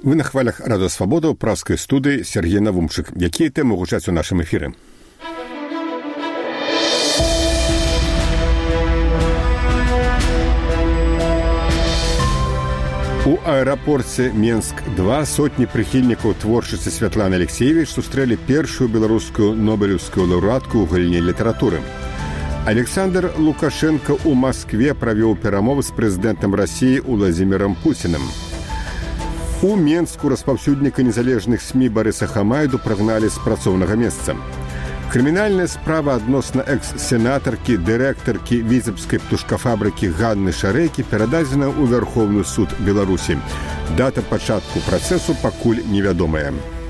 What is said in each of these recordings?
Вы на хвалях Радио Свобода ў пражскай студыі Сергей Навумчык. Якія тэмы гучаць у нашым эфіры? У аэрапорце Менск-2 сотні прыхільнікаў творчасці Святланы Алексеевіч сустрэлі першую беларускую нобелеўскую лаўрэатку ў галіне літаратуры. Александр Лукашенко ў Маскве правёў перамовы з прэзідэнтам Расіі Уладзімірам Пуціным. У Менску распаўсюдніка незалежных СМІ Барыса Хамайду прагналі з працоўнага месца. Крымінальная справа адносна экс-сенатаркі, дырэктаркі віцебскай птушкафабрыкі Ганны Шарэйкі перададзена ў Вярхоўны суд Беларусі. Дата пачатку працэсу пакуль невядомая.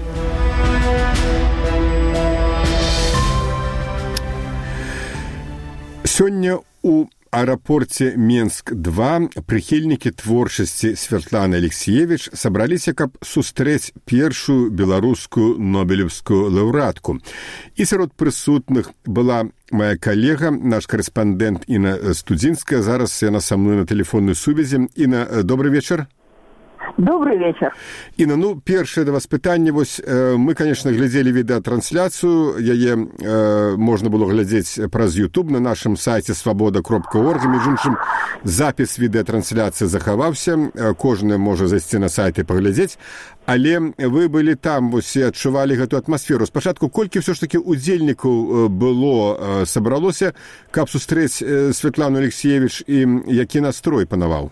Сёння у аэрапорце Менск-2 прыхільнікі творчасці Святланы Алексеевіч сабраліся, каб сустрэць першую беларускую нобелеўскую лаўрэатку. І сярод прысутных была моя калега, наш корэспандэнт Інна Студзінская. Зараз яна са мной на тэлефоннай сувязі. Інна, добрый вечар. Добрый вечер. Інна, першае да вас пытанне. Мы, конечно, глядзелі відэатрансляцыю. Яе можна было глядзець праз YouTube на нашым сайце svoboda.org. Між іншым, запіс відэатрансляцыі захаваўся. Кожны можа зайсці на сайт і паглядзець. Але вы былі там, і адчувалі гэту атмасферу. Спачатку, колькі ўсё ж такі удзельнікаў было, сабралося, каб сустрэць Святлану Алексеевіч, і які настрой панаваў?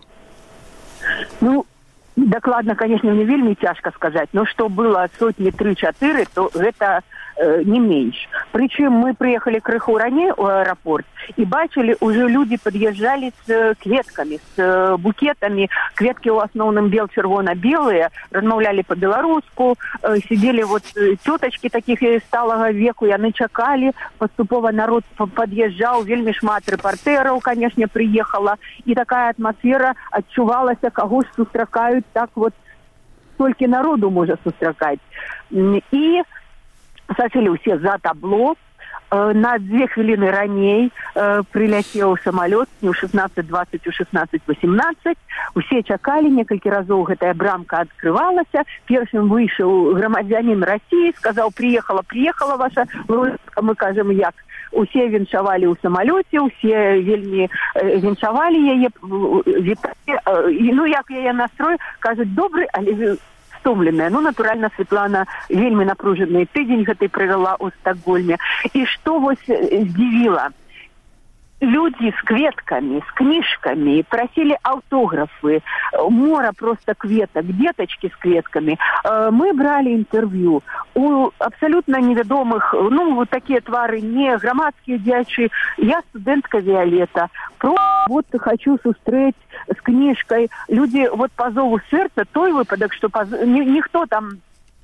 Дакладна, конечно, мне вельмі цяжка сказаць, но што было сотні 3-4, то гэта не менш. Прычым мы прыехалі крыху раней у аэрапорт і бачылі, уже люди пад'язджалі з кветкамі, з букетамі. Кветкі ў асноўным бел-чырвона-белыя, размаўлялі па-беларуску, сидзелі цётачкі такіх сталага веку, яны чакалі, паступова народ пад'язджаў, вельмі шмат рэпартэраў, конечно, прыехала, і такая атмасфера адчувалася, каго ж сустракаюць, так столькі народу можа сустракаць. І сачылі ўсе за табло. На 2 хвіліны раней прыляцеў самалёт не ў 16:20, у 16:18. Усе чакалі, некалькі разоў гэтая брамка адкрывалася. Першым выйшаў грамадзянін Расіі, сказаў: приехала ваша лаўрэатка. Мы кажам, як? Усе віншавалі ў самалёце, усе вельмі віншавалі яе, як яе настрой, кажуць, добры, але стомленая. Натуральна, Святлана вельмі напружаны тыдзень гэтай правяла ў Стакгольме. І што здзівіла? Люди с кветками, с книжками просили автографы, мора просто кветок, деточки с кветками. Мы брали интервью у абсолютно неведомых, такие твары, не громадские дячи. Я студентка Виолетта. Хочу сустрэць с книжкой. Люди по зову сердца, той выпадок, что никто там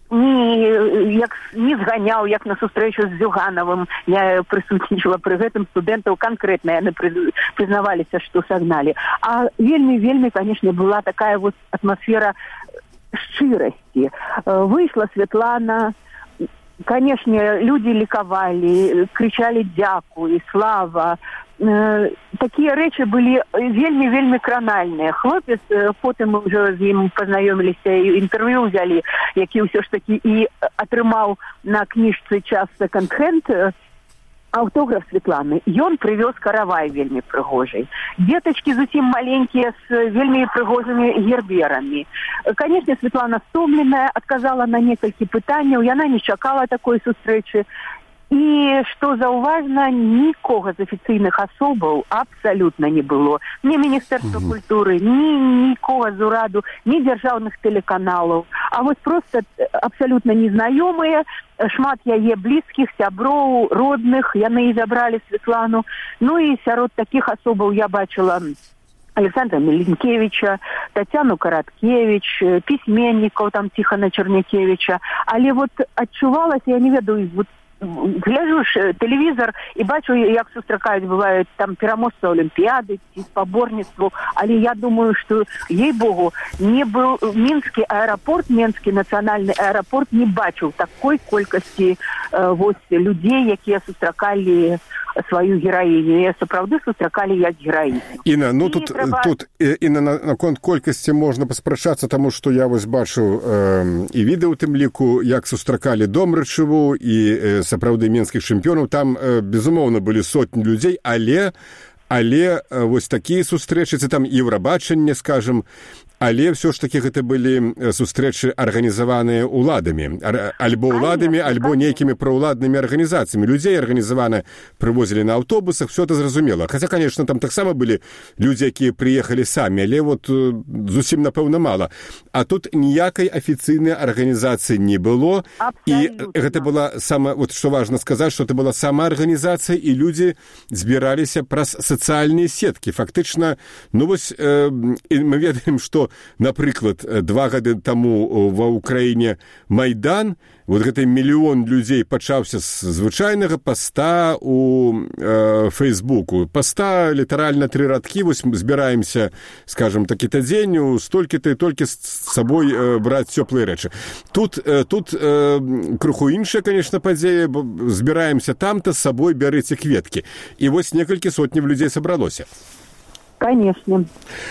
не зганяў, як на сустрэчу з Зюгановым. Я прысутнічала пры гэтым, студэнтаў канкрэтна яны прызнаваліся, што сагналі. А вельмі, конечно, была такая атмасфера шчырасці. Выйшла Святлана, конечно, люди лікавалі, кричали «Дзякуй», «Слава». Такія рэчы былі вельмі кранальныя. Хлопец, потым мы ўжо з ім пазнаёміліся і інтэрв'ю ўзялі, які ўсё ж такі і атрымаў на кніжцы «Час секонд-хенд» аўтограф Святланы. Ён прывёз каравай вельмі прыгожай. Детачкі зусім маленькія з вельмі прыгожымі герберамі. Конечно, Святлана стомленая, адказала на некалькі пытанняў, яна не чакала такой сустрэчы. І, што заўважна, нікога з афіцыйных асобаў абсалютна не было. Ні Міністэрства культуры, ні нікога з ураду, ні дзяржаўных тэлеканалаў. А проста абсалютна незнаёмыя, шмат яе блізкіх, сяброў, родных, яны і забралі Святлану. І сярод такіх асобаў я бачыла Александра Меленкевича, Татьяну Караткевич, пісьменнікаў, там Тихона Чернякевича. Але адчувалася, я не ведаю, гляжу ж тэлевізор і бачу, як сустракаюць, бываюць там пераможцы Олімпіяды ці спаборніцтву, але я думаю, што, ей-богу, не быў мінскі аэрапорт, мінскі нацыянальны аэрапорт не бачыў такой колькасці людзей, якія сустракалі сваю гераіню. Сапраўды сустракалі як гераіню. Інна, ну тут Інна, наконт колькасці можна паспрачацца, таму што я вось бачыў і відэо ў тым ліку, як сустракалі Домрачеву і сапраўды мінскіх чэмпіёнаў. Там, безумоўна, былі сотні людзей, але вось такія сустрэчы, ці там Еўрабачанне, скажам, але ўсё ж такі гэта былі сустрэчы арганізаваныя ўладамі, альбо ўладамі, альбо нейкімі праўладнымі арганізацыямі. Людзей арганізавана прывозілі на аўтобусах, все это зразумела. Хаця, конечно, там таксама былі людзі, якія прыехалі самі, але вот зусім, напэўна, мала. А тут ніякай афіцыйнай арганізацыі не было. Абсолютно. І гэта была вот што важна сказаць, што это была самаарганізацыя, і людзі збіраліся праз сацыяльныя сеткі. Фактычна, ну вось, мы ведаем, што напрыклад, 2 гады таму ва ўкраіне Майдан, вот гэты мільён людзей пачаўся з звычайнага паста у Фейсбуку. Паста літаральна 3 радкі, вось збіраемся, скажем, такі-то дзень, столькі-то і толькі з сабой браць цёплыя рэчы. Тут крыху іншая, конечно, падзея, збіраемся там-то, з сабой бярыце кветкі. І вось некалькі сотняў людзей сабралося. Конечно.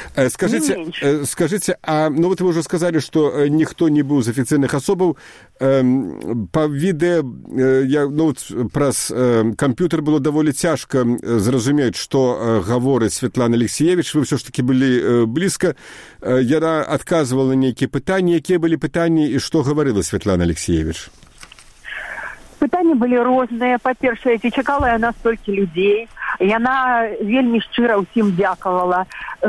Скажите, ну вот вы уже сказали, что никто не был из официальных особов. По відэа, ну вот праз компьютер было довольно тяжко зразумець, что гаворыць Светлана Алексеевич. Вы все ж таки были близко. Яна отказывала на нейкія пытанні. Якія былі пытанні і што гаварыла Светлана Алексеевич? Пытанні былі розныя. Па-першае, ці чакала яна столькі людзей. Яна вельмі шчыра ўсім дзякавала.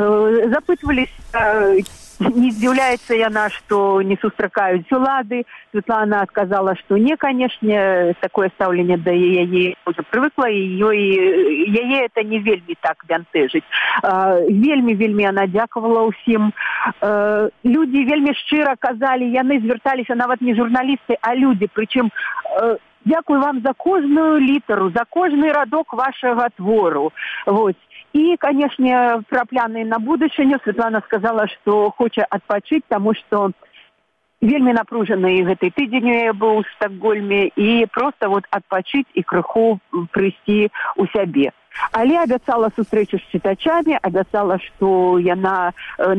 Запытваліся, не здзіўляецца яна, што не сустракаюць улады. Светлана адказала, што не, канешне, такое стаўленне да яе уже прывыкла, і яе это не вельмі так бянтэжыць. Вельмі яна дзякавала ўсім. Людзі вельмі шчыра казалі, яны звярталіся нават не журналісты, а людзі, прычым дзякую вам за кожную літару, за кожны радок вашага твору. Вот. І, канешне, пра планы на будучыню Светлана сказала, што хоча адпачыць, таму што вельмі напружаны гэты тыдзень я быў у Стакгольме, і проста вот адпачыць і крыху прыйсці ў сябе. Але абяцала сустрэчу з чытачамі, абяцала, што яна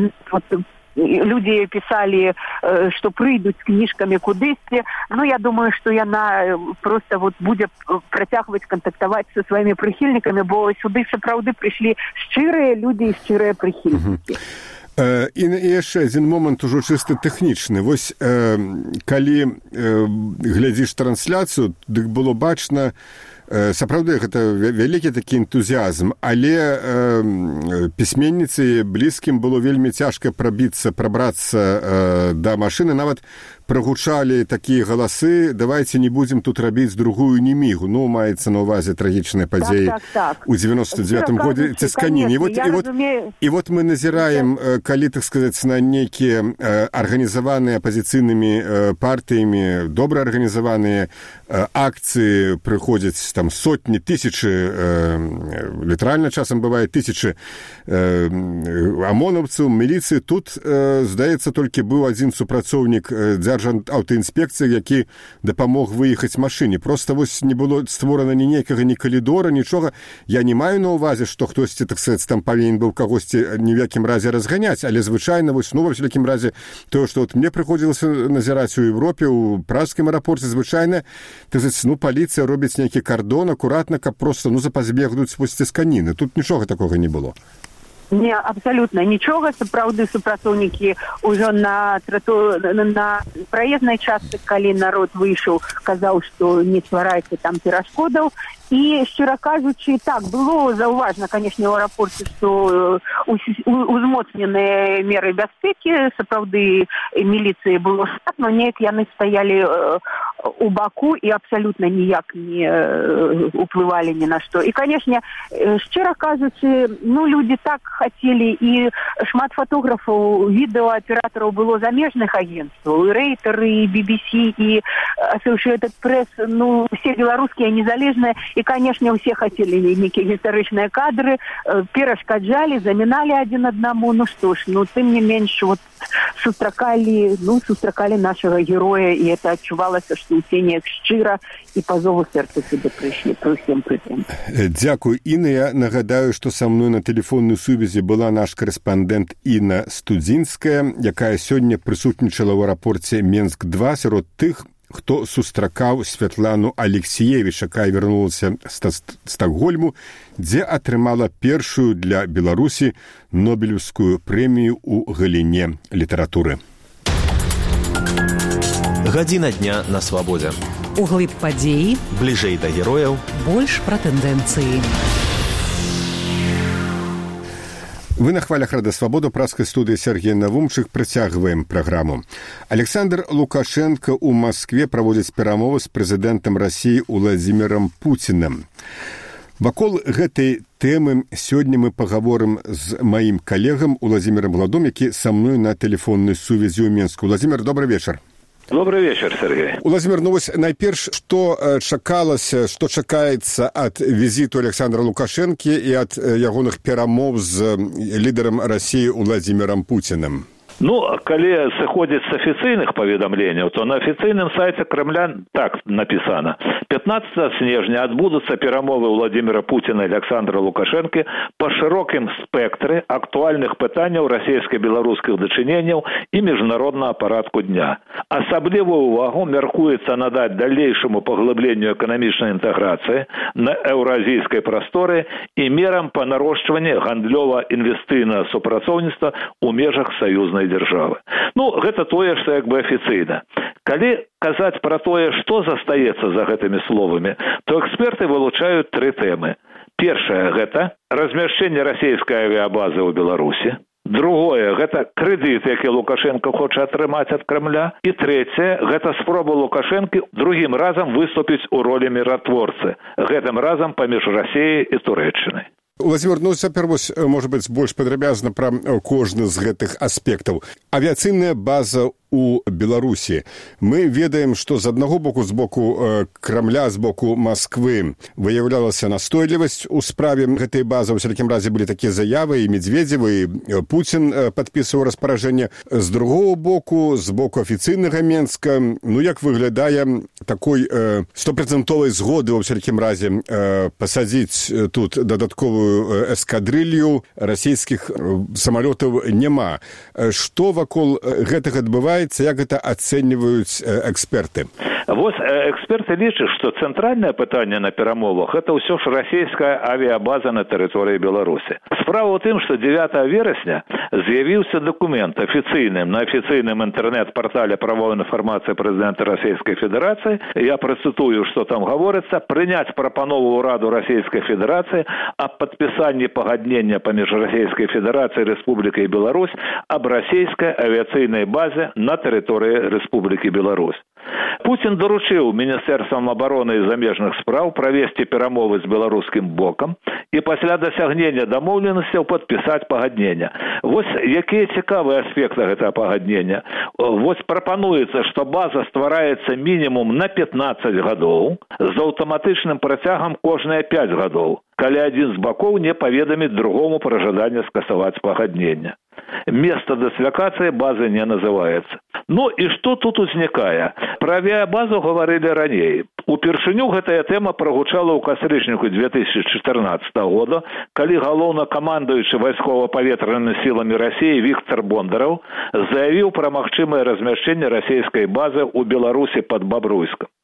люди писали, что прыйдуць з кніжкамі кудысьці. Ну, я думаю, что яна просто вот будзе працягваць кантактаваць со сваімі прыхільнікамі, бо сюды сапраўды прыйшлі шчырыя людзі і шчырыя прыхільнікі. І яшчэ адзін момант ужо чыста тэхнічны. Вось калі глядзіш трансляцыю, дык было бачна, сапраўды гэта вялікі такі энтузіазм, але пісьменніцы блізкім было вельмі цяжка прабрацца да машыны. Нават прогучалі такія галасы: давайте не будзем тут рабіць другую немігу. Ну, маецца на ўвазе трагічныя падзеі у 99-м годзе Цісканін. І вот мы назіраем, калі, так сказаць, на нейкія арганізаваныя апазіцыйнымі партыямі, добра арганізаваныя акцыі прыходзяць там сотні, тысячы, літаральна часам бывае тысячы амонаўцаў, міліцыі. Тут, здаецца, толькі быў адзін супрацоўнік аўтаінспекцыі, які дапамог выехаць машыне. Просто вось не было створана ні нейкага, ні калідора, нічога. Я не маю на ўвазе, што хтосьці, так сказаць, там павінен быў кагосьці ні в якім разе разганяць, але звычайна, вось, ну, ва всякім разе, тое, што вот мне прыходзілася назіраць у Европе, у пражскім аэрапорце, звычайна, так сказаць, ну, паліцыя робіць нейкі кардон акуратна, каб просто, ну, запазбегнуць вось Цісканіны. Тут нічога такога не было. Не, абсолютно нічога. Сапраўды супрацоўнікі ўжо на праезнай частцы, калі народ выйшаў, казаў, што не стварайце там перашкодаў. І, щиро кажучи, так, було зауважено, конечно, в аэропорте, что узмоцнены меры безпеки, сапраўды милиции было штат, но неяк яны стояли у баку и абсолютно ніяк не уплывали ни на что. И, конечно, щиро кажучи, люди так хотели, и шмат фотографов, видеооператоров было замежных агентств, и Рейтер, и BBC, и Associated Press, все белорусские, незалежные, и, конечно, все хотели некие историчные кадры, перешкоджали, заминали один одному, тем не меньше, сустракали нашего героя, и это отчувалось, что все неяк шчыра и по зову сердца сюда пришли при всем при этом. Дякую, Інна. Я нагадаю, што са мной на тэлефоннай сувязі была наш корэспандэнт Інна Студзінская, якая сёння прысутнічала ў аэрапорце Менск-2 сярод тых, хто сустракаў Святлану Алексіевіч, якая вярнулася з Стакгольму, дзе атрымала першую для Беларусі Нобелевскую прэмію ў галіне літаратуры. Гадзіна дня на свабодзе. Углыб падзеі, бліжэй да герояў, больш пра тэндэнцыі. Вы на хвалях Рады Свабода, праскай студыі Сергей Навумчык, працягваем праграму. Александр Лукашенко ў Маскве праводзіць перамовы з прэзідэнтам Расіі Уладзімірам Пуцінам. Вакол гэтай тэмы сёння мы пагаворым з маім калегам Уладзімірам Гладом, які са мной на тэлефоннай сувязі ў Менску. Уладзімір, добрый вечар. Добрый вечер, Сергей. Уладзімір, найперш, што чакалася, што чакаецца ад візіту Александра Лукашэнкі і ад ягоных перамоў з лідарам Расіі Уладзімірам Пуцінам? Калі сыходзіць з афіцыйных паведамленняў, то на афіцыйным сайце Кремля так напісана. 15 снежня адбудуцца перамовы Владимира Путина и Александра Лукашенко по шырокім спектры актуальных пытанняў расійска-беларускіх дачыненняў і міжнароднага парадку дня. Асаблівую ўвагу мяркуецца надаць далейшаму паглыбленню эканамічнай інтэграцыі на еўразійскай прасторы і мерам па нарошчванні гандлёва-інвестыйнага супрацоўніцтва ў межах саюзнай дзяржавы. Гэта тое, што як бы афіцыйна. Калі казаць пра тое, што застаецца за гэтымі словамі, то эксперты вылучаюць 3 тэмы. Першае – гэта размяшчэнне расійскай авіабазы ў Беларусі. Другое – гэта крэдыт, які Лукашенко хоча атрымаць ад Кремля. І трэцяе – гэта спроба Лукашенкі другім разам выступіць у ролі міратворцы. Гэтым разам паміж Расіяй і Турэччынай. Уладзімір, цяпер можа быць больш падрабязна пра кожны з гэтых аспектаў. Авіяцыйная база у Беларусі. Мы ведаем, што з аднаго боку, з боку Крамля, з боку Масквы выяўлялася настойлівасць у справе гэтай базы. У всякім разе былі такія заявы, і Медведзеў, і Пуцін падпісваў распаражэнне. З другого боку, з боку афіцыйнага Менска, як выглядае такой 100% згоды, у всякім разе, пасадзіць тут дадатковую эскадрылью расійскіх самалётаў няма. Што вакол гэтага адбываецца? Як гэта ацэньваюць эксперты? Эксперты лічаць, што цэнтральнае пытанне на перамовах – гэта ўсё ж расійская авіабаза на тэрыторыі Беларусі. Справа ў тым, што 9 верасня з'явіўся дакумент афіцыйным на афіцыйным інтэрнэт-партале правовой інфармацыі прэзідэнта Расійскай Федэрацыі. Я працытую, што там гаворыцца: прыняць прапанову ўраду Расійскай Федэрацыі аб падпісанні пагаднення паміж Расійскай Федэрацыяй і Рэспублікай Беларусь аб расійскай авіяцыйнай базе на тэрыторыі Рэспублікі Беларусь. Пуцін даручыў Міністэрствам абароны і замежных спраў правесці перамовы з беларускім бокам і пасля дасягнення дамоўленасцяў падпісаць пагаднення. Якія цікавыя аспекты гэтага пагаднення? Прапануецца, што база ствараецца мінімум на 15 гадоў з аўтаматычным працягам кожныя 5 гадоў, калі адзін з бакоў не паведаміць другому пра жаданне скасаваць пагаднення. Место дыслакацыі базы не называецца. І што тут узнікае? Пра авіабазу гаварылі раней. Упершыню гэтая тэма прагучала ў кастрычніку 2014 года, калі галоўнакамандуючы вайскова-паветранымі сіламі Расіі Віктор Бондараў заявіў пра магчымае размяшчэнне расійскай базы ў Беларусі пад Бабруйскам.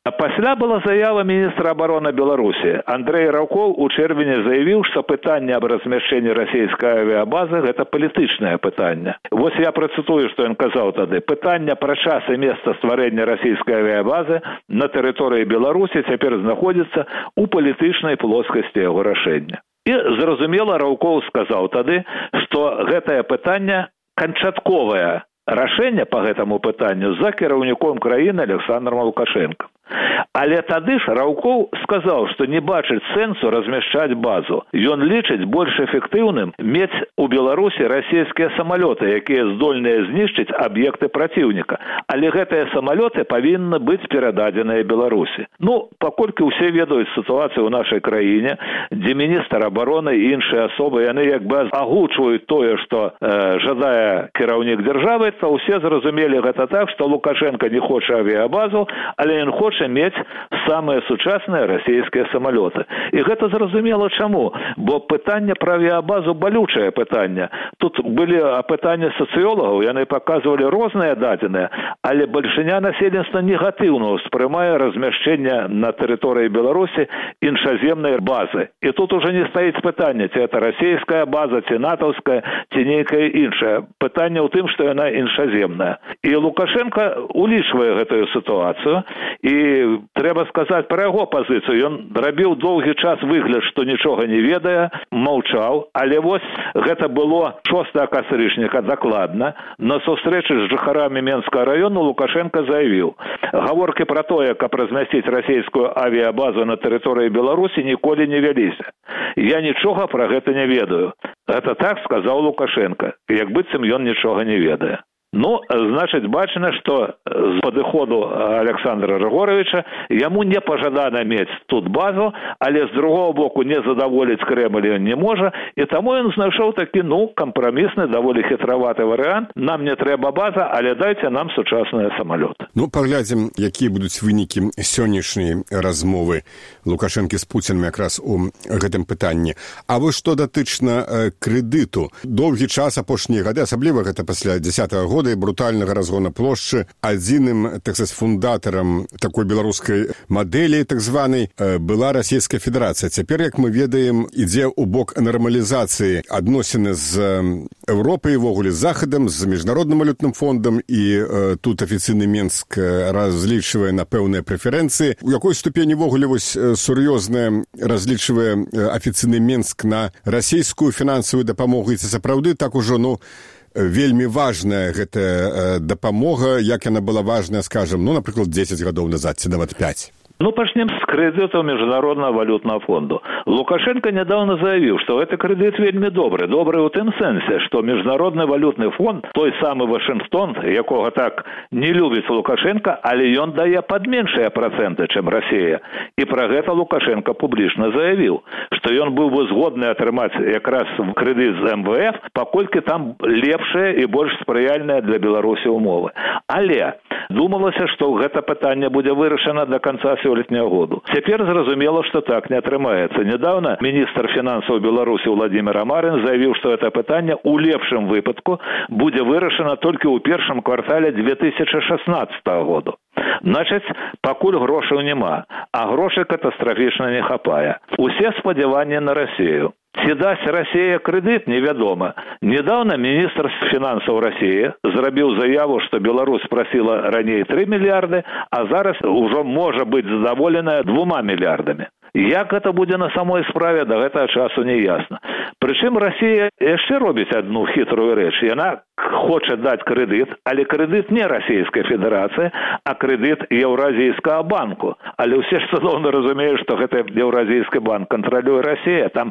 Пасля была заява міністра обороны Беларусі. Андрей Раўкоў у чэрвені заявіў, што пытанне аб размяшчэнні расійскай авіабазы – гэта палітычнае пытанне. Вось я працытую, што ён казаў тады. Пытанне пра час і месца стварэння расійскай авіабазы на тэрыторыі Беларусі цяпер знаходзіцца ў палітычнай плоскасці яго рашэння. І, зразумела, Раўкоў сказаў тады, што гэтае пытанне канчатковае рашэнне па гэтаму пытанню за кіраўніком краіны Александром Лукашенком. Але тады ж Раўкоў сказаў, што не бачыць сэнсу размяшчаць базу. Ён лічыць больш эфектыўным мець у Беларусі расійскія самалёты, якія здольныя знішчыць аб'екты праціўніка. Але гэтыя самалёты павінны быць перададзеныя Беларусі. Паколькі ўсе ведаюць сітуацыю ў нашай краіне, дзе міністр абароны і іншыя асобы, яны як бы агучваюць тое, што жадае кіраўнік дзяржавы, то ўсе зразумелі гэта так, што Лукашенко не хоча авіабазу, але ён хоча мець самыя сучасныя расійскія самалёты. І гэта зразумела чаму? Бо пытанне пра авіабазу балючае пытанне. Тут былі апытанні сацыёлагаў, яны паказвалі розныя дадзеныя, але бальшыня насельніцтва негатыўна ўспрымае размяшчэнне на тэрыторыі Беларусі іншаземнай базы. І тут уже не стаіць пытанне, ці гэта расійская база, ці натаўская, ці нейкая іншая. Пытанне ў тым, што яна іншаземная. І Лукашенко улічвае гэтую сітуацыю, і трэба сказаць пра яго пазіцыю. Ён рабіў доўгі час выгляд, што нічога не ведае, маўчаў, але вось гэта было 6 кастрычніка дакладна. На сустрэчы з жыхарамі Менскага раёну Лукашенко заявіў: гаворкі пра тое, каб размясціць расійскую авіабазу на тэрыторыі Беларусі, ніколі не вяліся. Я нічога пра гэта не ведаю. Гэта так сказаў Лукашенко, як быццам ён нічога не ведае. Значыць, бачна, што з падыходу Александра Григоровича яму не пажадана мець тут базу, але з другого боку не задаволіць Кремль ён не можа, і таму ён знайшоў такі, кампрамісны, даволі хітраваты варыянт. Нам не трэба база, але дайце нам сучасныя самалёты. Паглядзім, якія будуць вынікі сённяшняй размовы Лукашэнкі з Пуцінам якраз у гэтым пытанні. А вось што датычна крэдыту. Доўгі час, апошнія гады, асабліва гэта пасля 10-го года, брутальнага разгона плошчы, адзіным, так сказаць, фундатарам такой беларускай мадэлі, так званай, была Расійская Федэрацыя. Цяпер, як мы ведаем, ідзе ў бок нармалізацыі адносіны з Еўропай, ввогуле з Захадам, з Міжнародным валютным фондам, і тут афіцыйны Менск разлічвае на пэўныя прэферэнцыі. У якой ступені ввогуле вось сур'ёзна разлічвае афіцыйны Менск на расійскую фінансавую дапамогу, і ці сапраўды так ужо, вельмі важная гэтая дапамога, як яна была важная, скажем, напрыклад, 10 гадоў назад, ці нават 5. Пачнем з крэдытаў Міжнароднага валютнага фонду. Лукашенко нядаўна заявіў, што гэты крэдыт вельмі добры. Добры ў тым сэнсе, што Міжнародны валютны фонд, той самы Вашынгтон, якога так не любіць Лукашенко, але ён дае пад меншыя працэнты, чым Расія. І пра гэта Лукашенко публічна заявіў, што ён быў бы згодны атрымаць якраз крэдыт з МВФ, паколькі там лепшыя і больш спрыяльныя для Беларусі ўмовы. Але думалася, што гэта пытанне будзе вырашана да канца сёлетняга году. Цяпер зразумела, што так не атрымаецца. Нядаўна міністр фінансаў Беларусі Владимир Амарин заявіў, што гэта пытанне ў лепшым выпадку будзе вырашана толькі ў першым квартале 2016 году. Значыць, пакуль грошаў няма, а грошай катастрафічна не хапае. Усе спадзяванні на Расію. Ці дасць Расія крэдыт, невядома. Недаўна міністр фінансаў Расіі зрабіў заяву, што Беларусь прасіла раней 3 мільярды, а зараз ужо можа быць задаволеная 2 мільярдамі. Як гэта будзе на самой справе, да гэтага часу не ясна. Прычым Расія яшчэ робіць адну хітрую рэч. Яна хоча даць крэдыт, але крэдыт не Расійскай Федэрацыі, а крэдыт Еўразійскага банку. Але ўсе ж цудоўна разумеюць, што гэты Еўразійскі банк кантралюе Расія. Там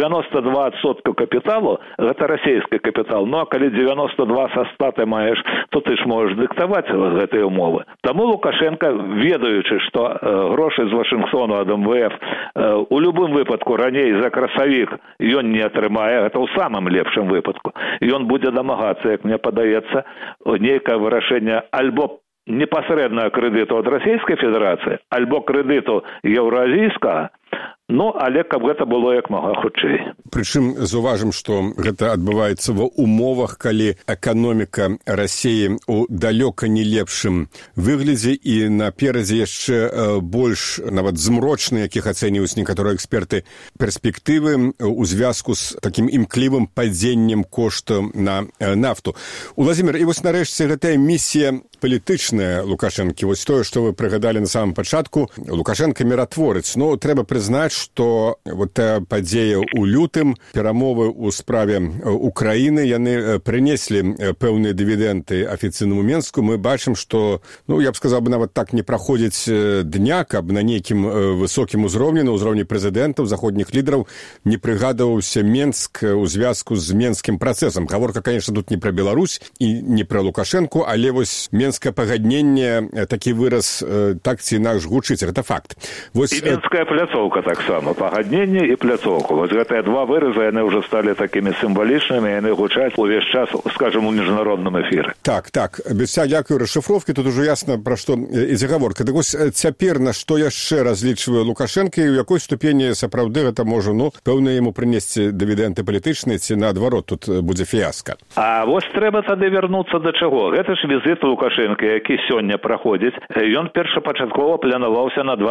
92% капіталу – гэта расійскі капітал. А калі 92 са 100 ты маеш, то ты ж можаш дыктаваць гэтыя умовы. Таму Лукашенко, ведаючы, што грошы з Вашынгтону ад МВФ у любым выпадку раней за красавік ён не атрымае, гэта ў самым лепшым выпадку. Ён будзе дамагацца, як мне падаецца, нейкае вырашэнне альбо непасрэднага крэдыту ад Расійскай Федэрацыі, альбо крэдыту еўразійскага, Ну, але каб гэта было як мага хутчэй. Прычым заўважым, што гэта адбываецца ва умовах, калі эканоміка Расіі у далёка не лепшым выглядзе і наперадзе яшчэ больш нават змрочныя, якіх ацэньваюць некаторыя эксперты, перспектывы у звязку з такім імклівым падзеннем кошту на нафту. Уладзімір, і вось нарэшце гэтая місія палітычная Лукашэнкі, вось тое, што вы прыгадалі на самом пачатку, Лукашенко міратворец. Ну, трэба прызнаць, што вот тая падзея ў лютым, перамовы ў справе Украіны, яны прынеслі пэўныя дывідэнды афіцыйнаму Менску. Мы бачым, што, ну, я б сказаў бы, нават так не праходзіць дня, каб на нейкім высокім узроўні, на ўзроўні прэзідэнтаў, заходніх лідараў не прыгадваўся Менск у звязку з менскім працэсам. Гаворка, конечно, тут не пра Беларусь і не пра Лукашэнку, але вось менскае пагадненне, такі выраз так ці інакш гучыць, гэта факт. Вось... І менская пляцоўка таксама, пагадненне і пляцоўку. Вось гэтыя два выразы, яны ўжо сталі такімі сімвалічнымі, яны гучаць увесь час, скажем, у міжнародным эфіры. Так, без всякой расшифровки, тут уже ясно, пра што ідзе гаворка. Так вось цяпер на што яшчэ разлічвае Лукашенко і ў якой ступені сапраўды гэта можа, ну, пэўна яму прынесці дывідэнды палітычныя ці наадварот тут будзе фіяска. А вось трэба тады вярнуцца да чаго? Гэта ж візіт Лукашенка, які сёння праходзіць, ён першапачаткова планаваўся на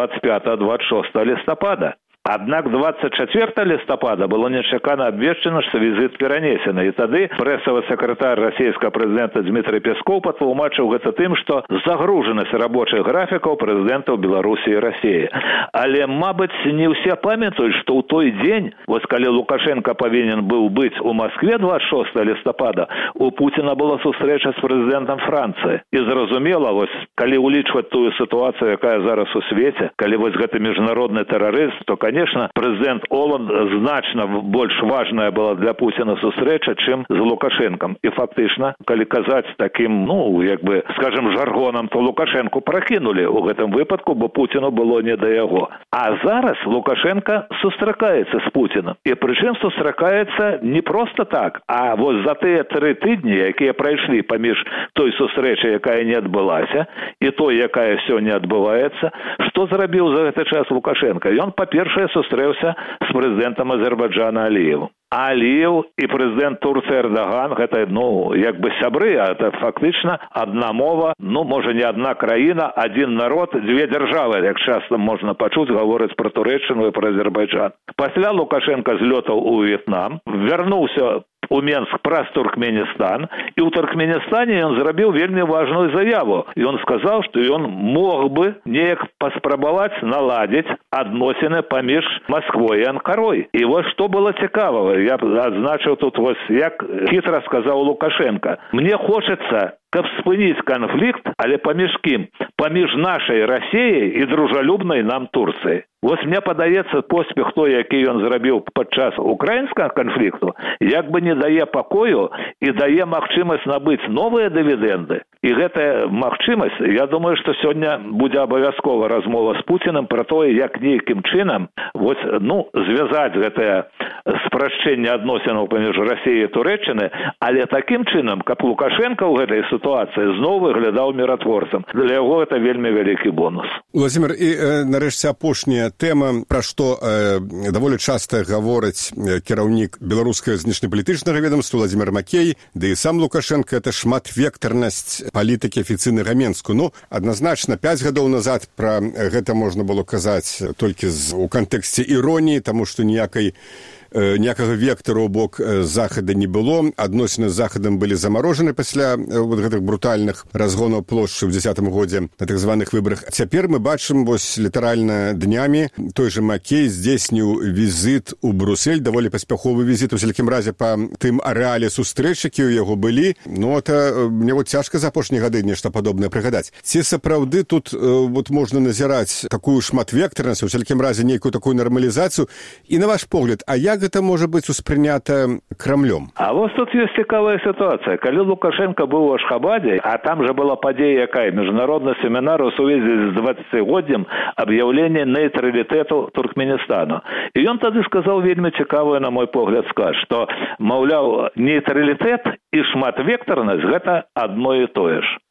25-26 лістапада. Аднак 24 лістапада было нечакана абвешчана, што візіт перанесены. І тады прэсавы сакратар расійскага прэзідэнта Дмітрый Пескоў патлумачыў гэта тым, што загружанасць рабочых графікаў прэзідэнтаў Беларусі і Расіі. Але, мабыць, не ўсе памятаюць, што ў той дзень, вось калі Лукашенко павінен быў быць у Маскве 26 лістапада, у Пуціна была сустрэча з прэзідэнтам Францыі. І зразумела, вось, калі ўлічваць тую сітуацыю, якая зараз у свеце, калі вось гэты міжнародны тэрарызм, то, конечно, президент Оланд значно больш важная была для Путина сустрэча, чым з Лукашенком. І фактычна, калі казаць таким, ну, як бы, скажем, жаргоном, то Лукашенку пракінули у гэтым выпадку, бо Путину было не до яго. А зараз Лукашенко сустракаецца з Путиным. І прычым сустракаецца не просто так, а вот за тыя 3 тыдні, якія прайшлі паміж той сустрэчай, якая не адбылася, і той, якая сёння адбываецца, што зрабіў за гэты час Лукашенко? Ён, па-першае, сустрэўся з прэзідэнтам Азербайджана Аліевым. Аліев і прэзідэнт Турцыі Эрдаган, гэта, ну, як бы сябры, а это фактычна адна мова, ну, можа, не адна краіна, адзін народ, 2 дзяржавы, як часта можна пачуць, гавораць пра Турэччыну і пра Азербайджан. Пасля Лукашенко злётаў у В'етнам, вярнуўся у Менск праз Туркменістан, і ў Туркменістане ён зрабіў вельмі важную заяву. Ён сказаў, што ён мог бы неяк паспрабаваць наладзіць адносіны паміж Масквой і Анкарой. І вось што было цікавага, я адзначыў тут вось, як хітра сказаў Лукашенко. Мне хочацца, каб спыніць канфлікт, але паміж кім? Паміж нашай Расіяй і дружалюбнай нам Турцыяй. Вось мне падаецца, поспех той, які ён зрабіў падчас украінскага канфлікту, як бы не дае пакою і дае магчымасць набыць новыя дывідэнды. І гэтая магчымасць, я думаю, што сёння будзе абавязкова размова з Пуціным пра тое, як нейкім чынам вось, ну, звязаць гэтае спрашчэнне адносінаў паміж Расіяй і Турэччыны, але такім чынам, каб Лукашенко ў гэтай сітуацыі зноў выглядаў міратворцам. Для яго гэта вельмі вялікі бонус. Уладзімір, і нарэшце апошняя тэма, пра што даволі часта гаворыць кіраўнік беларускага знешнепалітычнага ведомства Владзімір Макей, ды і сам Лукашенко, это шматвектарнасць палітыкі афіцыйнага Менску. Ну, адназначна, 5 гадоў назад пра гэта можна было казаць толькі у кантэксце іроніі, таму што ніякага вектару ў бок захада не было. Адносіны з захадам былі замарожаны пасля вот гэтых брутальных разгонаў плошчы ў 10-м годзе на так званых выбарах. Цяпер мы бачым, вось літаральна днямі той жа Макей здзейсніў візіт у Бруссель, даволі паспяховы візіт, у всякім разе па тым арэале сустрэч, які ў яго былі. Ну, это мне вот цяжка за апошнія гады нешта падобнае прыгадаць. Ці сапраўды тут вот можна назіраць такую шматвектарнасць, у всякім разе нейкую такую нармалізацыю? І на ваш погляд, а як гэта можа быць успрынята Крамлём? А вось тут ёсць цікавая сітуацыя. Калі Лукашенко быў у Ашхабаде, а там жа была падзея якая? Міжнародны семінар у сувязі з 20-годдзем аб'яўлення нейтралітэту Туркменістану. І ён тады сказаў вельмі цікавую, на мой погляд, сказ, што, маўляў, нейтралітэт і шматвектарнасць гэта адно і тое ж.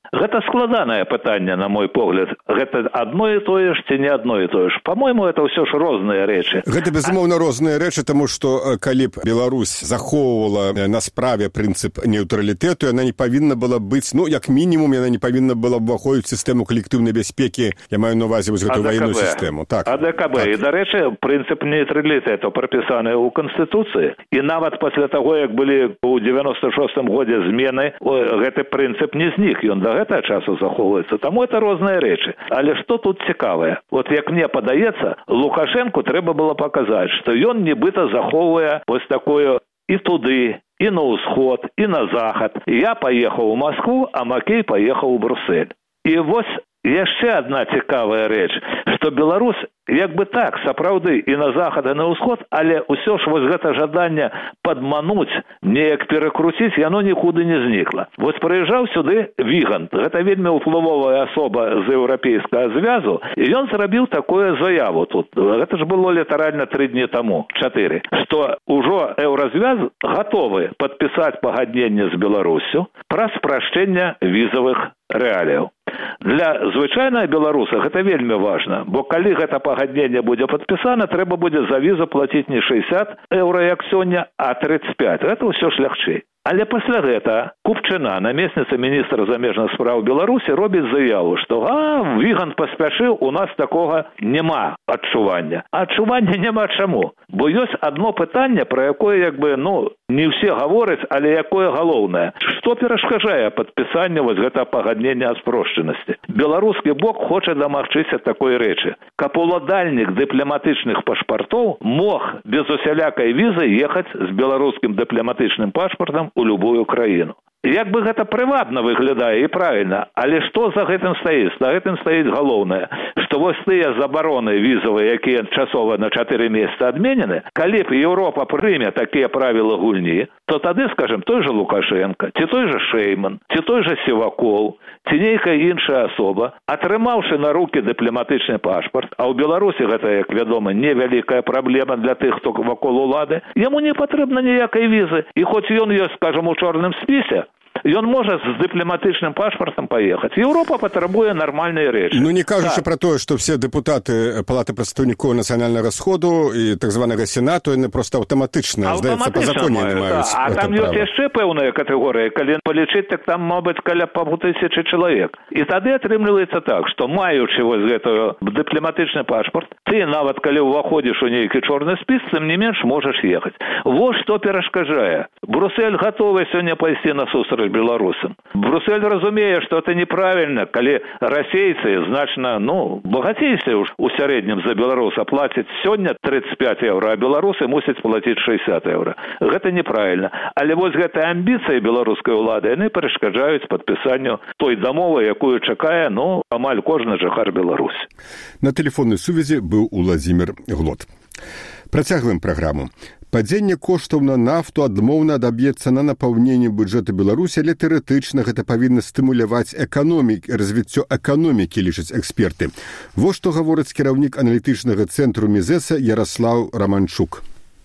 Гэта складанае пытанне, на мой погляд. Гэта адно і тое ж ці не адно і тое ж. По-мойму, это ўсё ж розныя рэчы. Гэта, безумоўна, розныя рэчы, таму што калі б Беларусь захоўвала на справе прынцып нейтралітэту, яна не павінна была быць, ну, як мінімум, яна не павінна была б уваходзіць у сістэму калектыўнай бяспекі, я маю на ўвазе вось гэтую ваенную сістэму. Так. АДКБ. Так. І, дарэчы, прынцып нейтралітэту прапісаны ў Канстытуцыі. І нават пасля таго, як былі ў 96-м годзе змены, гэты прынцып не знік, ён да гэтага часу захоўваецца. Таму это розныя рэчы. Але што тут цікавае? Вот як мне падаецца, Лукашенку трэба было паказаць, што ён нібыта захоўвае вось такое і туды, і на ўсход, і на захад. Я паехаў у Маскву, а Макей паехаў у Брусэль. І вось яшчэ адна цікавая рэч, што Беларусь як бы так, сапраўды, і на захад, і на ўсход, але ўсё ж вось гэта жаданне падмануць, неяк перакруціць, яно нікуды не знікла. Вось прыязджаў сюды Вігант, гэта вельмі ўплывовая асоба з еўрапейскага звязу, і ён зрабіў такую заяву тут. Гэта ж было літаральна 3 дні таму, 4, што ўжо еўразвяз гатовы падпісаць пагадненне з Беларуссю пра спрашчэнне візавых рэаліяў. Для звычайнага беларуса гэта вельмі важна, бо калі гэта пагадненне будзе падпісана, трэба будзе за візу плаціць не 60 еўра, як сёння, а 35. Гэта ўсё ж лягчэй. Але пасля гэта Купчына, намесніца міністра замежных спраў Беларусі, робіць заяву, што Вігант паспяшыў, у нас такога няма адчування. А адчування няма чаму? Бо ёсць адно пытанне, пра якое, як бы, не ўсе гавораць, але якое галоўнае. Што перашкаджае падпісанню вось гэта пагаднення о спрошчанасці? Беларускі бок хоча дамагчыся такой рэчы, каб уладальнік дыпламатычных пашпартоў мог без усялякай візы ехаць з беларускім дыпламатычным пашпартам у любую краіну. Як бы гэта прыватна выглядае і правільна, але што за гэтым стаіць? За гэтым стаіць галоўнае, што вось тыя забароны візавыя, якія часова на 4 месяцы адменены, калі б Еўропа прыме такія правілы гульні, то тады, скажем, той же Лукашенко, ці той же Шейман, ці той же Сівакоў, ці нейкая іншая асоба, атрымаўшы на рукі дыпламатычны пашпарт, а ў Беларусі гэта, як вядома, невялікая праблема для тых, хто вакол улады, яму не патрэбна ніякай візы, і хоць ён ёсць, скажем, у чорным спісе, ён можа з дыпламатычным пашпартам паехаць. Еўропа патрабуе нармальныя рэчы. Не кажучы пра тое, што все депутаты Палаты прадстаўнікоў нацыянальнага сходу і так званага Сенату, яны проста аўтаматычна, здаецца, па законе не маюць. А там ёсць яшчэ пэўныя катэгорыі, калі палічыць, так там, мабыць, каля 500 чалавек. І тады атрымліваецца так, што маючы вось гэтую дыпламатычны пашпарт, ты нават калі ўваходзіш у нейкі чорны спіс, тым не менш можаш ехаць. Вось што перашкаджае. Брусэль гатовы сёння пайсці на сустрэч беларусам. Брусэль разумее, што это неправільна, калі расейцы значна, багацейся у сярэднім за беларуса плацяць сёння 35 еўра, а беларусы мусяць плаціць 60 еўра. Гэта неправільна. Але вось гэтыя амбіцыі беларускай улады, яны перашкаджаюць падпісанню той дамовы, якую чакае, амаль кожны жыхар Беларусі. На тэлефоннай сувязі быў Уладзімір Глот. Працягваем праграму. Падзенне коштаў на нафту адмоўна адаб'ецца на напаўненне бюджэту Беларусі, але тэарэтычна гэта павінна стымуляваць развіццё эканомікі, лічаць эксперты. Вось што гаворыць кіраўнік аналітычнага цэнтру Мізэса Яраслаў Раманчук.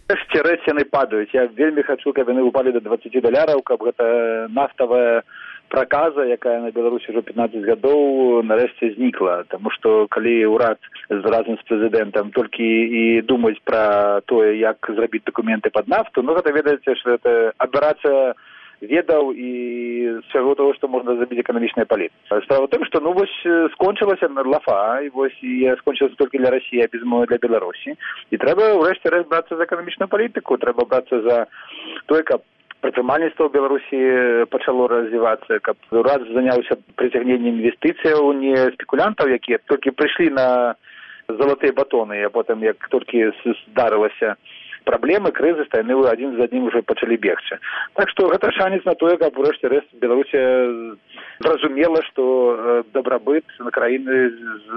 Цены падаюць. Я вельмі хачу, каб яны упалі до $20, каб гэта нафтавая праказа, якая на Беларусі ўжо 15 гадоў, нарэшце знікла. Таму што калі ўрад разам з прэзідэнтам толькі і думаць пра тое, як зрабіць дакументы пад нафту, гэта ведаеце, што гэта аберацыя ведаў і свайго того, што можна зрабіць эканамічная палітыка. Справа ў тым, што скончылася лафа, і вось скончылася толькі для Расіі, а без мовы для Беларусі. І трэба ўрэшце рэшт брацца за эканамічную палітыку, трэба брацца за тое, каб прадпрымальніцтва ў Беларусі пачало развівацца, каб урад заняўся прыцягненнем інвестыцыяў, не спекулянтаў, якія толькі прыйшлі на залатыя батоны, а потым, як толькі здарылася праблемы, крызіс, яны адзін з адным уже пачалі бегчы. Так што гэта шанец на тое, каб урэшце рэшт Беларусі зразумела, што дабрабыт на краіны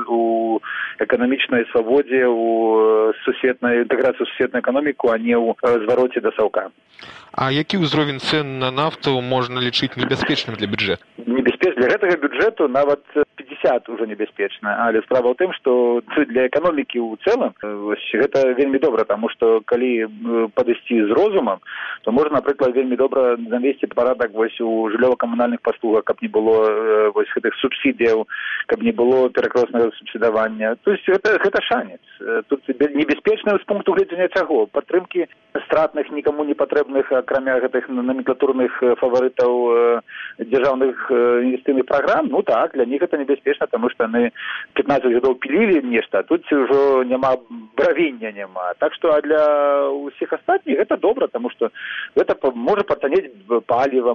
у эканамічнай свабодзе, у інтэграцыю ў сусветную эканоміку, а не ў звароце да саўка. А які ўзровень цэн на нафту можна лічыць небяспечным для бюджэту? Небяспечным для гэтага бюджэту нават 50 50 уже небяспечна, але справа ў тым, што для эканомікі ў цэлым гэта вельмі добра, таму што калі падысці з розумам, то можна, напрыклад, вельмі добра навесці парадак вось у жыллёва-камунальных паслугах, каб не было вось гэтых субсідыяў, каб не было перакроснага субсідавання. То есть гэта шанец. Тут небяспечна з пункту гледжання чаго? Падтрымкі стратных, нікому не патрэбных, акрамя гэтых номенклатурных фаварытаў дзяржаўных інвестыцыйных праграм, ну так, для них это небяспечна, таму што яны 15 гадоў пілілі нешта, а тут ўжо няма бравення няма. Так што а для ўсіх астатніх гэта добра, таму што гэта можа патанець паліва,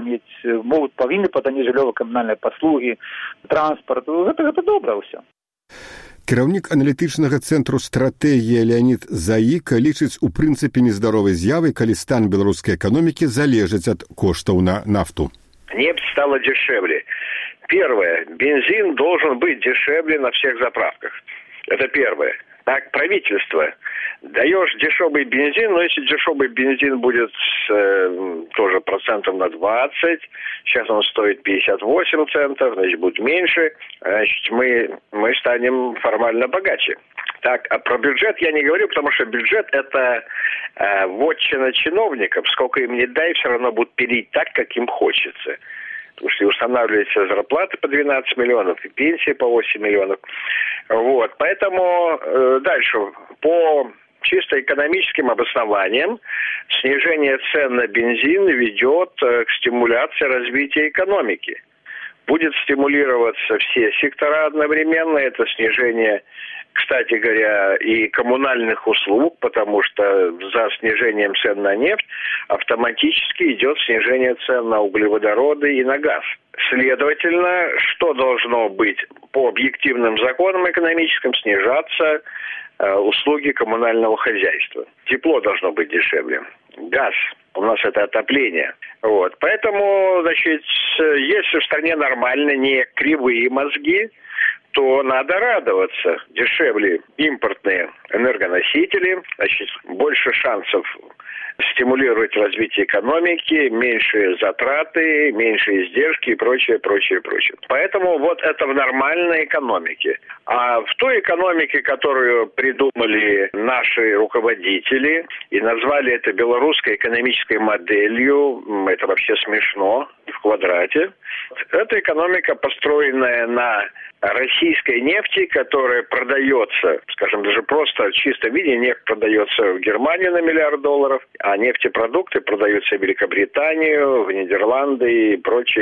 павінны патанець жыллёва-камунальныя паслугі, транспарт. Гэта добра ўсё. Кіраўнік аналітычнага цэнтру стратэгія Леонид Заіка лічыць у прынцыпе нездаровай з'явай, калі стан беларускай эканомікі залежыць ад коштаў на нафту. Нефть стала дешевле. Первое. Бензин должен быть дешевле на всех заправках. Это первое. Так, правительство. Даешь дешевый бензин, но если дешевый бензин будет тоже процентов на 20, сейчас он стоит 58 центов, значит, будет меньше, значит, мы станем формально богаче. Так, а про бюджет я не говорю, потому что бюджет – это вотчина чиновников. Сколько им не дай, все равно будут пилить так, как им хочется. Потому что устанавливаются зарплаты по 12 миллионов и пенсии по 8 миллионов. Вот. Поэтому дальше по чисто экономическим обоснованиям снижение цен на бензин ведет к стимуляции развития экономики. Будет стимулироваться все сектора одновременно. Это снижение, кстати говоря, и коммунальных услуг, потому что за снижением цен на нефть автоматически идет снижение цен на углеводороды и на газ. Следовательно, что должно быть по объективным законам экономическим? Снижаться услуги коммунального хозяйства. Тепло должно быть дешевле. Газ. У нас это отопление. Вот. Поэтому, значит, если в стране нормально, не кривые мозги, то надо радоваться. Дешевле импортные энергоносители, значит, больше шансов стимулировать развитие экономики, меньше затраты, меньше издержки и прочее. Поэтому вот это в нормальной экономике. А в той экономике, которую придумали наши руководители и назвали это белорусской экономической моделью, это вообще смешно, в квадрате. Это экономика, построенная на российской нефти, которая продается, скажем, даже просто в чистом виде нефть продается в Германию на $1 миллиард, а нефтепродукты продаются в Великобританию, в Нидерланды и прочее,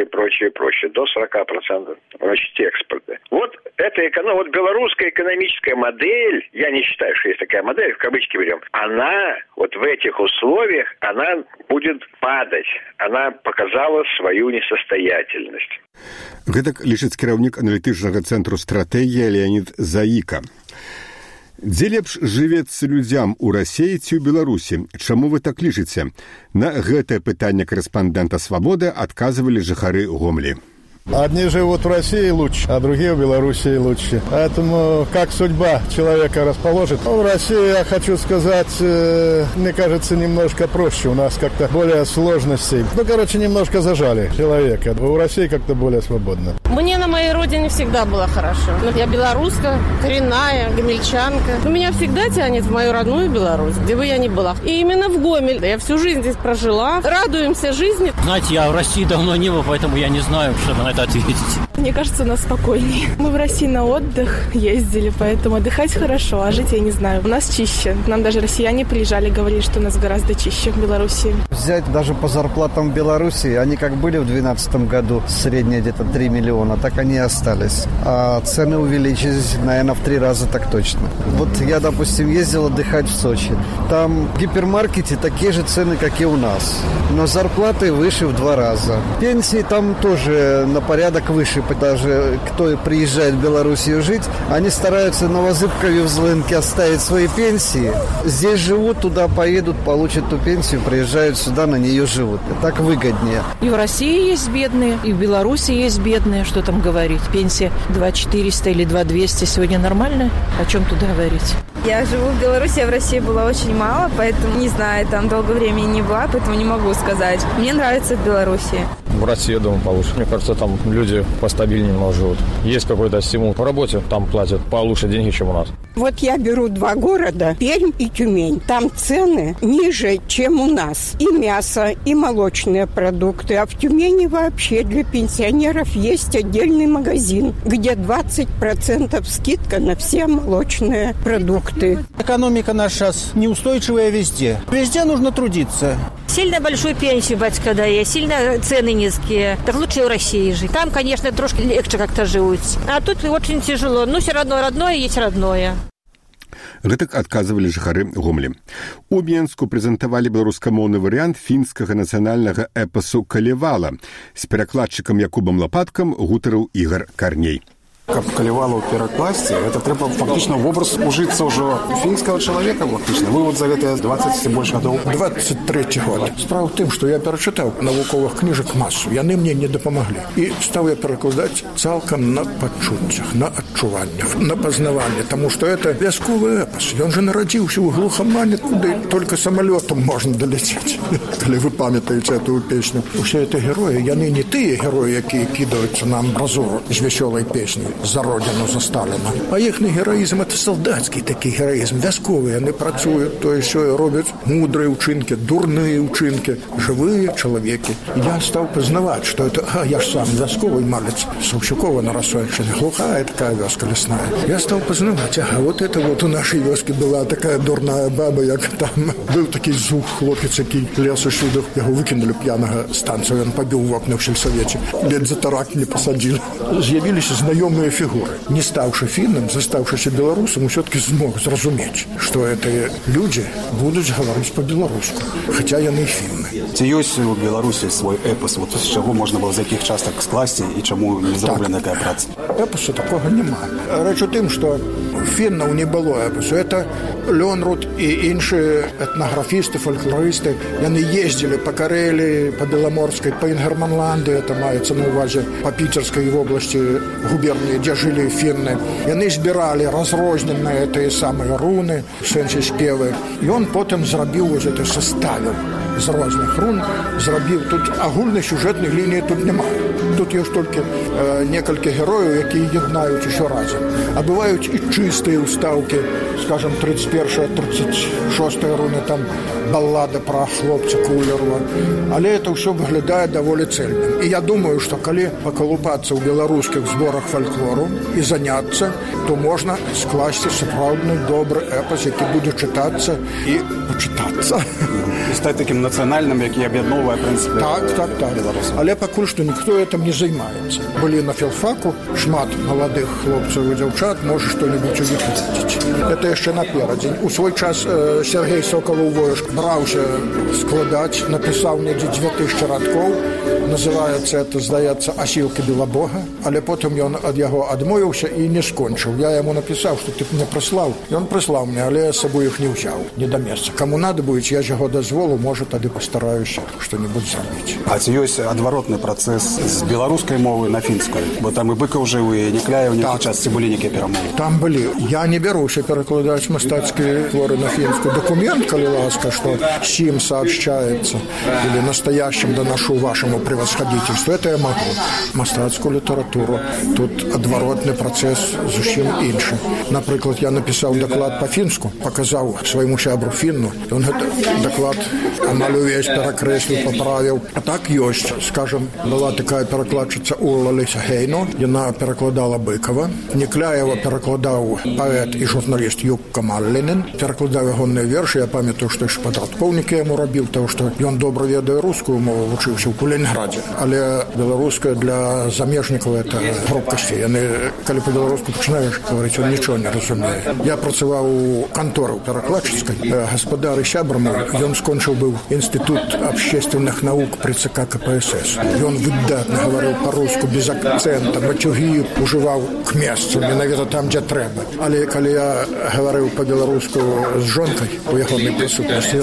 до 40%, значит, экспорта. Вот это вот белорусская экономическая модель, я не считаю, что есть такая модель, в кавычки берем, она вот в этих условиях, она будет падать. Она показала свою несостоятельность. Гэтак лічыць кіраўнік аналітычнага цэнтру стратэгія Леонид Заіка. Дзе лепш жывецца людзям у Расіі ці ў Беларусі? Чаму вы так лічыце? На гэтае пытанне корэспандэнта «Свабоды» адказвалі жыхары Гомлі. Одни живут в России лучше, а другие в Белоруссии лучше. Поэтому как судьба человека расположит? В России, я хочу сказать, мне кажется, немножко проще. У нас как-то более сложностей. Немножко зажали человека. В России как-то более свободно. Мне на моей родине всегда было хорошо. Я белоруска, коренная, гомельчанка. Меня всегда тянет в мою родную Беларусь, где бы я ни была. И именно в Гомель. Я всю жизнь здесь прожила. Радуемся жизни. Знаете, я в России давно не был, поэтому я не знаю, что на это ответить. Мне кажется, у нас спокойнее. Мы в России на отдых ездили, поэтому отдыхать хорошо, а жить я не знаю. У нас чище. Нам даже россияне приезжали, говорили, что у нас гораздо чище в Беларуси. Взять даже по зарплатам в Беларуси, они как были в 2012 году, средняя где-то 3 миллиона, так они и остались. А цены увеличились, наверное, в 3 раза так точно. Вот я, допустим, ездил отдыхать в Сочи. Там в гипермаркете такие же цены, как и у нас. Но зарплаты выше в 2 раза. Пенсии там тоже на порядок выше. Даже кто приезжает в Белоруссию жить, они стараются на Новозыбкове в Злынке оставить свои пенсии. Здесь живут, туда поедут, получат ту пенсию, приезжают сюда, на нее живут. И так выгоднее. И в России есть бедные, и в Беларуси есть бедные. Что там говорить? Пенсия 2400 или 2200 сегодня нормально? О чем тут говорить? Я живу в Беларуси, а в России была очень мало, поэтому не знаю, там долгое время не была, поэтому не могу сказать. Мне нравится в Беларуси. В России, я думаю, получше. Мне кажется, там люди постабильнее живут. Есть какой-то стимул по работе, там платят получше деньги, чем у нас. Вот я беру 2 города, Пермь и Тюмень. Там цены ниже, чем у нас. И мясо, и молочные продукты. А в Тюмени вообще для пенсионеров есть отдельный магазин, где 20% скидка на все молочные продукты. Экономика наша сейчас неустойчивая везде. Везде нужно трудиться. Сильно большую пенсию, батька, дает, сильно цены низкие. Так лучше в России жить. Там, конечно, трошки легче как-то живут. А тут очень тяжело. Ну, все равно родное есть родное. Гэтак адказвалі жыхары Гомелі. У Менску прэзентавалі беларускамоўны варыянт фінскага нацыянальнага эпасу «Калевала». З перакладчыкам Якубам Лапаткам гутарыў Ігар Карней. Как Калевалу перекласти, это треба фактично в образ ужиться уже финского человека. Фактично. Вы вот за это 20 и больше годов. 23-й год. Справа в тем, что я перечитал науковых книжек массу, и они мне не допомогли. И стал я перекладать цалком на почуттях, на отчуваннях, на познавание, потому что это вязковый эпос. И он же народился в глухомане, куда только самолетом можно долететь. Коли вы памятаете эту песню. Все это герои, они не те герои, которые кидаются на амбразуру с веселой песней за родину, за Сталина. А їхній героїзм – це солдатський такий героїзм, військовий. Вони працюють, то що роблять мудрі вчинки, дурні вчинки, живі чоловіки. Я став познавати, що це, я ж сам військовий малець, Савчукова на Росойщині, глухая така вёска лесная. Я став познавати, вот это вот у нашій вёскі була така дурна баба, як там був такий зух, хлопець, який лез у сюди, його викинули п'яного станцію, він побив в окна в сельсовете, ледь за тарак не посадили. З'явилися знайомі фигуры. Не ставши финном, заставшийся белорусом, он все-таки смог зразуметь, что это люди будут говорить по-белорусски, хотя я не финны. Ці ёсць у Беларусі свой эпос, вот з чаго можна было з якіх частак скласці і чаму не зроблена такая праца? Эпоса такого нема. Рэч у тым, што фіннаў не было эпосу. Это Лёнруд і іншыя этнаграфісты, фольклорысты. Яны ездзілі па Кареліі, па Беломорскай, па Інгерманланды, это маецца на увазе па Піцерскай вобласці губерніі, дзе жылі фінны. Яны збіралі разрозненыя тыя самыя руны, в сэнсе спевы. І он потым зрабіў вось это, составіў з розных рун, зрабіў. Тут агульнай сюжэтнай лініі тут няма. Тут ёсць толькі некалькі герояў, якія яднаюць усё разам. А бываюць і чыстыя ўстаўкі, скажем, 31-36 руны, там баллада пра хлопца Кулерова. Але это ўсё выглядае даволі цэльным. І я думаю, што калі пакалупацца ў беларускіх зборах фальклору і заняцца, то можна скласці сапраўдны добры эпос, які будзе чытацца і почытацца. І стаць такім нацыянальным, які аб'ядноўвае, в прынцыпе, так. Але пакуль што ніхто этим не займаецца. Былі на філфаку шмат маладых хлопцаў і дзяўчат, можа што-небудзь увидзець. Это яшчэ наперадзе. У свой час Сергей Соколов-Воюш браўся складаць, напісаў недзе 2000 радкоў. Называецца это, здаецца, «Асілкі Белабога», але потым ён ад яго адмовіўся і не скончыў. Я яму напісаў, што ты мне прыслаў. Ён прыслаў мне, але я з сабой іх не ўзяў. Не да месца. Каму надо будзе, я з яго дазволу, можа, тады пастараюся што-небудзь зрабіць. А ці ёсць адваротны працэс з беларускай мовы на фінскую? Бо там і Быкаў жыў, і Некляеў нейкі час, ці былі нейкія перамовы? Там былі. Я не бяруся перакладаць мастацкія творы на фінскую. Документ, калі ласка, што сім сообщается, или настоящим доношу вашему превосходительству, это я могу. Мастацкую літаратуру. Тут адваротны працэс зусім іншы. Напрыклад, я напісаў даклад па-фінску, паказаў свайму сябру фінну, ён гэты даклад амаль увесь перакрэсліў, паправіў. А так ёсць, скажем, была такая перакладчыца Улла Лейса-Гейно, яна перакладала Быкова. Некляева перакладаў паэт і журналіст Юкка Маллінен, перакладаў ягоныя вершы. Я памятаю, што яшчэ падрадкоўнікі яму рабіў, тому што ён добра ведае рускую мову, вучыўся ў Калінінградзе. Але беларуская для замежнікаў это гробкасці. Яны, калі па-беларуску пачынаеш гаварыць, он нічого не разумее. Я працаваў у канторы перакладчыцкай. Гаспадар і сябра мой, ён скончыў быў інстытут общественных наук при ЦК КПСС. Ён выдатна гаварыў па-руску без акцента, матюгі ужываў к месцу, менавіта там, дзе трэба. Але калі я гаварыў па-беларуску з жонкай у ягонай прысутнасці,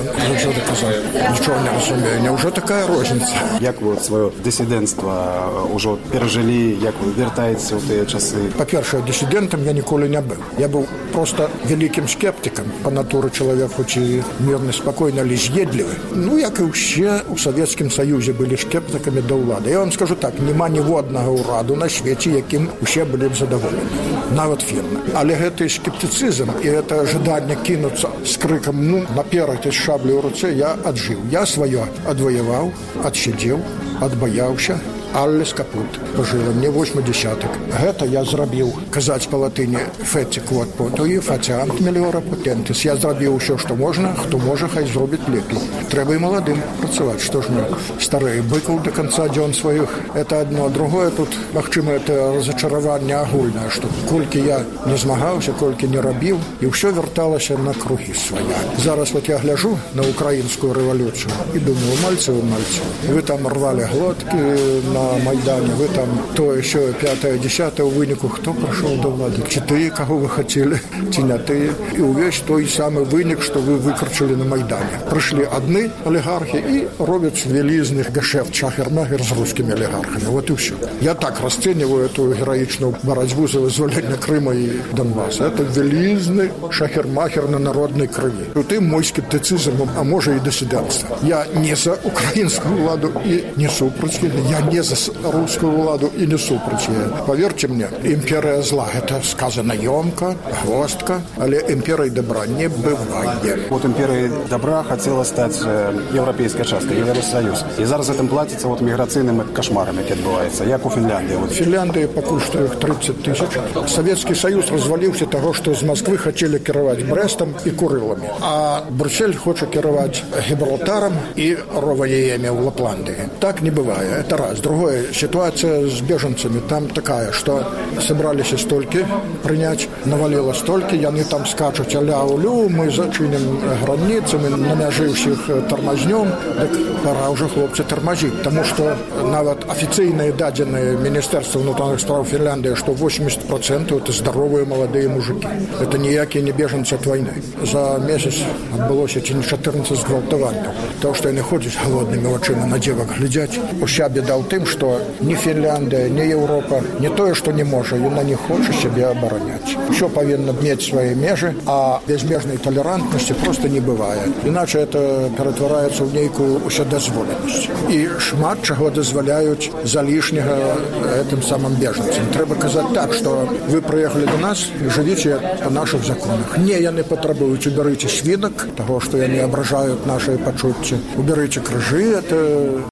заўсёды казаў, нічого не разумею. Няўжо такая розніца? Як вы сваё дысідэнцтва ўжо перажылі, як вы вяртаеце ў тыя часы? Па-першае, дысідэнтам я ніколі не быў. Я быў проста вялікім скептыкам па натуры чалавек, хоць і мірны, спакойны, але з'едлівы. Ну, як і ўсе ў Савецкім Саюзе былі скептыкамі да ўлады. Я вам скажу так, няма ніводнага ўраду на свеце, якім усе былі б задаволены. Нават фірмы. Але гэты скептыцызм і гэта жаданне кінуцца з крыкам, ну, наперад і з шаблю ў руцэ я аджыў. Я сваё адваяваў, адсядзеў, адбаяўся, але скапут. Пажыла мне 80. Гэта я зрабіў, казаць па латыні феці квот потуі, фацянт меліора потентис. Я зрабіў усё, што можна, хто можа, хай зробіць лепей. Трэба і маладым працаваць. Што ж мы, старыя быкаў да канца дзён сваіх. Это одно. Другое тут, магчыма, это разачараванне агульнае, што колькі я не змагаўся, колькі не рабіў, і ўсё вярталася на кругі свая. Зараз вот я гляжу на украінскую рэвалюцыю і думаю, мальцы, вы там рвалі глоткі на Майдане, вы там то еще 5-10 у выніку, хто прыйшоў да ўлады? Ці тыя, каго вы хацелі, ці не тыя? І ўвесь той самы вынік, што вы выкручылі на Майдане. Прыйшлі адны алігархі і робяць вялізных гашэфт шахер-магер з рускімі алігархамі. Вот і ўсё. Я так расцэньваю эту гераічную барацьбу за вызваленне Крыма і Донбаса. Это вялізны шахер-магер на народнай крыві. У тым мой скептыцызм, а можа і дысідэнцтва. Я не за украінскую ўладу і не супраць. Я не за русскую ўладу і не супраць. Поверьте мне, імперія зла, это сказано ёмка, гвоздка, але імперій добра не бывае. Вот імперія добра хацела стаць еўрапейскай часткай, Еўросоюз. І зараз гэтым плаціцца вот міграцыйным кашмарам, які адбываецца, як у Фінляндыі. Вот. Фінляндыя пакуль што іх 30 000. Савецкі Саюз разваліўся таго, што з Москвы хацелі кіраваць Брэстам і Курыламі. А Брюссель хоча кіраваць Гібралтарам і Роваеямі ў Лапландыі. Так не бывае. Это раз. Другое, ситуация с беженцами там такая, что собрались стольки принять, навалило стольки, яны там скачут аля-улю, мы зачиним границы, мы на мяжы всех тормознем, так пора уже, хлопцы, тормозить, потому что нават официальные даденные Министерства внутренних справ Финляндии, что 80% это здоровые молодые мужики. Это никакие не беженцы от войны. За месяц отбылось эти 14 зґвалтаванняў. То, что они ходят голодными очима на девок глядять, уся беда ў тым, што ні Фінляндыя, ні Еўропа не тое, што не можа, яна не хоча сябе абараняць. Усё павінна мець свае межы, а безмежнай талерантнасці проста не бывае. Іначе это ператвараецца ў нейкую ўсёдазволенасць. І шмат чаго дазваляюць залішняга гэтым самым бежанцам. Трэба казаць так, што вы прыехалі до нас і жывіце па нашых законах. Не, яны патрабуюць, убярыце свінак, таго, што яны абражаюць нашыя пачуцці. Убярыце крыжы, это